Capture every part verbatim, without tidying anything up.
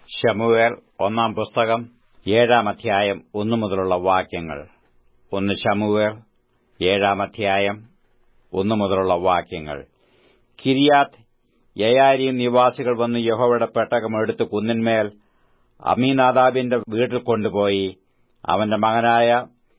ശമൂവേൽ ഒന്നാം പുസ്തകം ഏഴാം അധ്യായം ഒന്നു മുതലുള്ള വാക്യങ്ങൾ. ഒന്ന് ശമൂവേൽ ഏഴാം അധ്യായം ഒന്നു മുതലുള്ള വാക്യങ്ങൾ. കിര്യാത്ത് യയാരീം നിവാസികൾ വന്ന് യഹോവയുടെ പെട്ടകം എടുത്ത് കുന്നിന്മേൽ അമീനാദാബിന്റെ വീട്ടിൽ കൊണ്ടുപോയി അവന്റെ മകനായ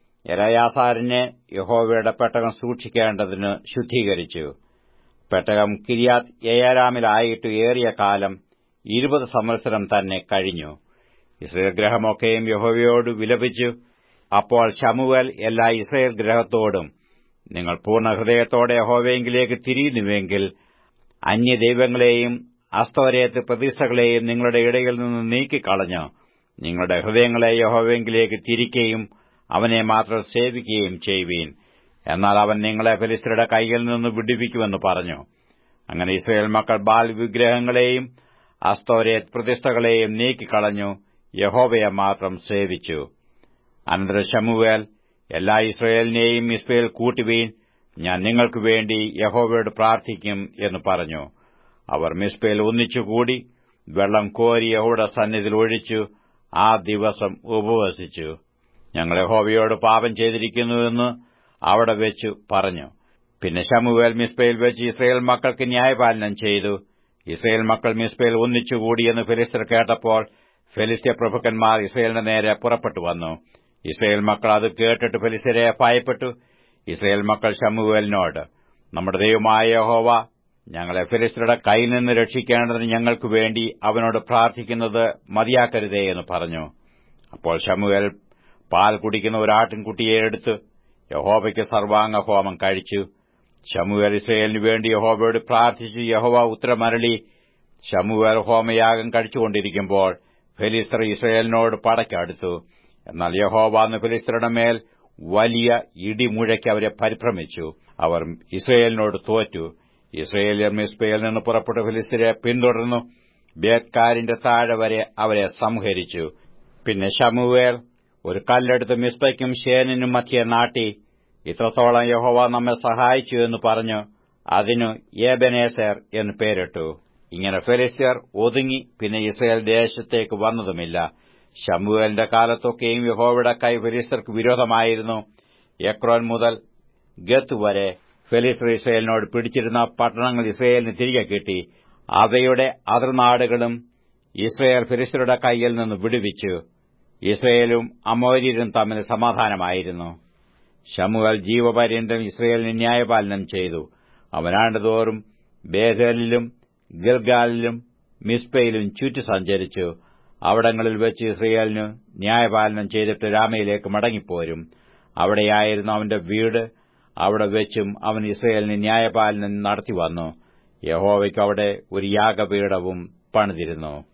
എലയാസാരിനെ യഹോവയുടെ പെട്ടകം സൂക്ഷിക്കേണ്ടതിന് ശുദ്ധീകരിച്ചു. പെട്ടകം കിര്യാത്ത് യയാരാമിലായിട്ട് ഏറിയ കാലം ഇരുപത് സംവത്സരം തന്നെ കഴിഞ്ഞു. ഇസ്രയേൽ ഗൃഹമൊക്കെയും യഹോവയോട് വിലപിച്ചു. അപ്പോൾ ശമൂവേൽ എല്ലാ ഇസ്രയേൽ ഗൃഹത്തോടും, നിങ്ങൾ പൂർണ്ണഹൃദയത്തോടെ യഹോവയെങ്കിലേക്ക് തിരിയുന്നുവെങ്കിൽ അന്യദൈവങ്ങളെയും അസ്തോരേത്ത് പ്രതിഷ്ഠകളെയും നിങ്ങളുടെ ഇടയിൽ നിന്ന് നീക്കിക്കളഞ്ഞ് നിങ്ങളുടെ ഹൃദയങ്ങളെ യഹോവയെങ്കിലേക്ക് തിരിക്കുകയും അവനെ മാത്രം സേവിക്കുകയും ചെയ്യുവീൻ. എന്നാൽ അവൻ നിങ്ങളെ ഫെലിസ്ത്യരുടെ കൈയിൽ നിന്ന് വിടുവിക്കുമെന്ന് പറഞ്ഞു. അങ്ങനെ ഇസ്രയേൽ മക്കൾ ബാൽ വിഗ്രഹങ്ങളെയും അസ്തോരേത്ത് പ്രതിഷ്ഠകളെയും നീക്കിക്കളഞ്ഞു യഹോവയെ മാത്രം സേവിച്ചു. അനന്തരം ശമൂവേൽ എല്ലാ ഇസ്രയേലിനെയും മിസ്പയിൽ കൂട്ടുവീൻ, ഞാൻ നിങ്ങൾക്ക് വേണ്ടി യഹോവയോട് പ്രാർത്ഥിക്കും എന്ന് പറഞ്ഞു. അവർ മിസ്പയിൽ ഒന്നിച്ചുകൂടി വെള്ളം കോരി യഹോവയുടെ സന്നിധിയിൽ ഒഴിച്ചു ആ ദിവസം ഉപവസിച്ചു. ഞങ്ങൾ യഹോവയോട് പാപം ചെയ്തിരിക്കുന്നുവെന്ന് അവിടെ വെച്ചു പറഞ്ഞു. പിന്നെ ശമൂവേൽ മിസ്പയിൽ വെച്ച് ഇസ്രയേൽ മക്കൾക്ക് ന്യായപാലനം ചെയ്തു. ഇസ്രയേൽ മക്കൾ മിസ്പയിൽ ഒന്നിച്ചുകൂടിയെന്ന് ഫെലിസ്ത്യർ കേട്ടപ്പോൾ ഫെലിസ്ത്യ പ്രഭുക്കന്മാർ ഇസ്രയേലിന്റെ നേരെ പുറപ്പെട്ടു വന്നു. ഇസ്രയേൽ മക്കൾ അത് കേട്ടിട്ട് ഫെലിസ്ത്യരെ ഭയപ്പെട്ടു. ഇസ്രയേൽ മക്കൾ ശമൂവേലിനോട്, നമ്മുടെ ദൈവമായ യഹോവ ഞങ്ങളെ ഫെലിസ്ത്യരുടെ കൈയിൽ നിന്ന് രക്ഷിക്കേണ്ടതിന് ഞങ്ങൾക്ക് വേണ്ടി അവനോട് പ്രാർത്ഥിക്കുന്നത് മതിയാക്കരുതേ എന്ന് പറഞ്ഞു. അപ്പോൾ ശമൂവേൽ പാൽ കുടിക്കുന്ന ഒരു ആട്ടിൻകുട്ടിയെ എടുത്ത് യഹോവയ്ക്ക് സർവാംഗ ഹോമം കഴിച്ചു. ശമൂവേൽ ഇസ്രയേലിനു വേണ്ടി യഹോവയോട് പ്രാർത്ഥിച്ചു. യഹോവ ഉത്തരമരുളി. ശമൂവേൽ ഹോമയാഗം കഴിച്ചുകൊണ്ടിരിക്കുമ്പോൾ ഫെലിസ്ത്യർ ഇസ്രയേലിനോട് പടയ്ക്കടുത്തു. എന്നാൽ യഹോവ അന്ന് ഫെലിസ്ത്യരുടെ മേൽ വലിയ ഇടിമുഴക്കി അവരെ പരിഭ്രമിച്ചു. അവർ ഇസ്രയേലിനോട് തോറ്റു. ഇസ്രയേല്യർ മിസ്പയിൽ നിന്ന് പുറപ്പെട്ട ഫെലിസ്ത്യരെ പിന്തുടർന്നു ബേത്കാരിന്റെ താഴെ വരെ അവരെ സംഹരിച്ചു. പിന്നെ ശമൂവേൽ ഒരു കല്ലെടുത്ത് മിസ്പയ്ക്കും ശേനിനും മധ്യേ നാട്ടി, ഇത്രത്തോളം യഹോവ നമ്മെ സഹായിച്ചു എന്ന് പറഞ്ഞു അതിനു ഏബെനേസർ എന്ന് പേരിട്ടു. ഇങ്ങനെ ഫെലിസ്ത്യർ ഒതുങ്ങി പിന്നെ ഇസ്രയേൽ ദേശത്തേക്ക് വന്നതുമില്ല. ശമൂവേലിന്റെ കാലത്തൊക്കെയും യഹോവയുടെ കൈ ഫെലിസ്ത്യർക്ക് വിരോധമായിരുന്നു. എക്രോൻ മുതൽ ഗത്ത് വരെ ഫെലിസ്ത്യർ ഇസ്രയേലിനോട് പിടിച്ചിരുന്ന പട്ടണങ്ങൾ ഇസ്രയേലിന് തിരികെ കിട്ടി. അവയുടെ അതിർനാടുകളും ഇസ്രയേൽ ഫെലിസ്ത്യരുടെ കൈയിൽ നിന്ന് വിടുവിച്ചു. ഇസ്രയേലും അമോര്യരും തമ്മിൽ സമാധാനമായിരുന്നു. ശമൂവേൽ ജീവപര്യന്തം ഇസ്രയേലിന് ന്യായപാലനം ചെയ്തു. അവനാണ്ടുതോറും ബേഥേലിലും ഗിൽഗാലിലും മിസ്പയിലും ചുറ്റി സഞ്ചരിച്ചു. അവിടങ്ങളിൽ വെച്ച് ഇസ്രയേലിന് ന്യായപാലനം ചെയ്തിട്ട് രാമയിലേക്ക് മടങ്ങിപ്പോരും. അവിടെയായിരുന്നു അവന്റെ വീട്. അവിടെ വെച്ചും അവൻ ഇസ്രയേലിന് ന്യായപാലനം നടത്തിവന്നു. യഹോവയ്ക്ക് അവിടെ ഒരു യാഗപീഠവും പണിതിരുന്നു.